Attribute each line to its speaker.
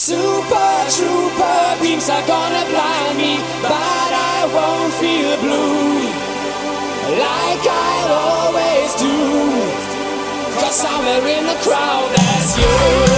Speaker 1: Super trooper beams are gonna blind me, but I won't feel blue like I always do, 'cause somewhere in the crowd there's you.